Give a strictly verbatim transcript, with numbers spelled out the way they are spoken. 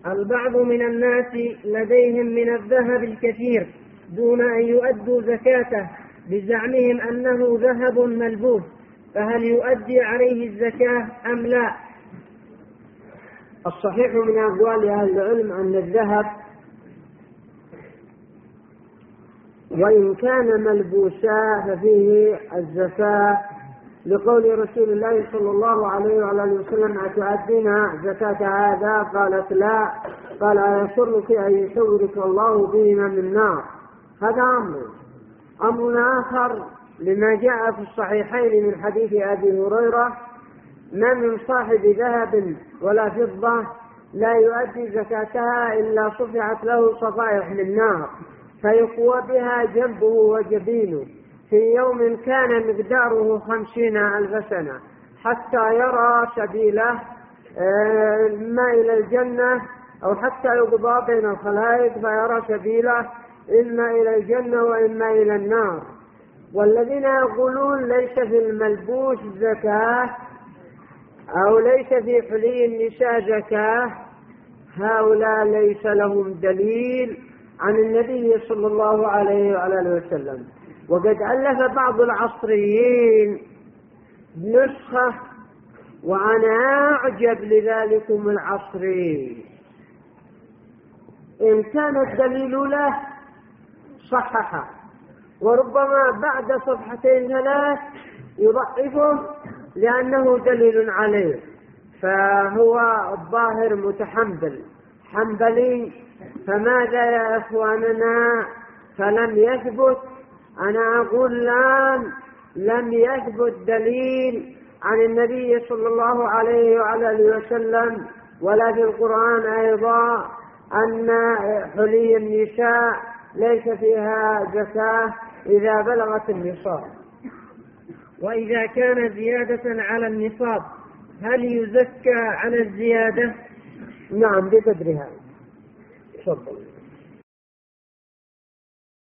البعض من الناس لديهم من الذهب الكثير دون أن يؤدوا زكاته بزعمهم أنه ذهب ملبوس، فهل يؤدي عليه الزكاة أم لا؟ الصحيح من أقوال أهل العلم أن الذهب وإن كان ملبوسا ففيه الزكاة، لقول رسول الله صلى الله عليه وعلى اله وسلم: أتؤدين زكاة هذا؟ قالت: لا. قال: أيسرك أن يصورك الله بهما من نار؟ هذا أمر. أمر آخر لما جاء في الصحيحين من حديث أبي هريرة: ما من صاحب ذهب ولا فضة لا يؤدي زكاتها إلا صفعت له صفائح من نار فيقوى بها جنبه وجبينه في يوم كان مقداره خمسين ألف سنة حتى يرى سبيله إما إلى الجنة أو حتى يقضى بين الخلائق فيرى سبيله إما إلى الجنة وإما إلى النار. والذين يقولون ليس في الملبوس زكاة أو ليس في حلي النساء زكاة، هؤلاء ليس لهم دليل عن النبي صلى الله عليه وآله وسلم. وقد ألف بعض العصريين نسخة وأنا أعجب لذلكم العصري، إن كان الدليل له صححه، وربما بعد صفحتين ثلاث يضعفه لأنه دليل عليه، فهو الظاهر متحنبل حنبلي. فماذا يا إخواننا؟ فلم يثبت، أنا أقول الآن لم يثبت دليل عن النبي صلى الله عليه وعلى وسلم ولا في القرآن أيضا أن حلي النساء ليس فيها زكاة إذا بلغت النصاب. وإذا كان زيادة على النصاب هل يزكى على الزيادة؟ نعم بقدرها. تفضل.